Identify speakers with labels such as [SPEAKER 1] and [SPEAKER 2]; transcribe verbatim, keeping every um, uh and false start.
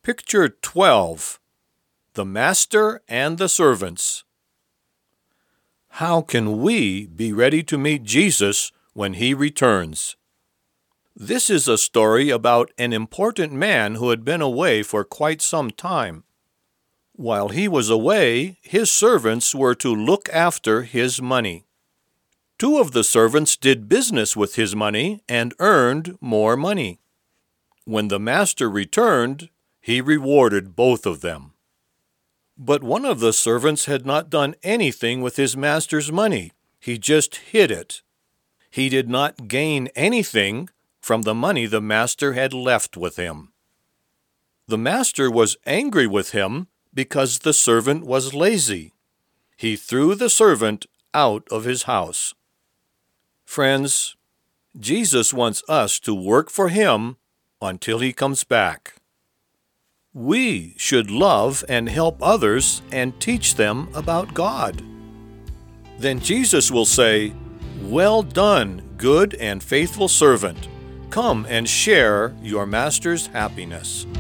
[SPEAKER 1] Picture twelve. The Master and the Servants. How can we be ready to meet Jesus when he returns? This is a story about an important man who had been away for quite some time. While he was away, his servants were to look after his money. Two of the servants did business with his money and earned more money. When the master returned, he rewarded both of them. But one of the servants had not done anything with his master's money. He just hid it. He did not gain anything from the money the master had left with him. The master was angry with him because the servant was lazy. He threw the servant out of his house. Friends, Jesus wants us to work for him until he comes back. We should love and help others and teach them about God. Then Jesus will say, "Well done, good and faithful servant. Come and share your master's happiness."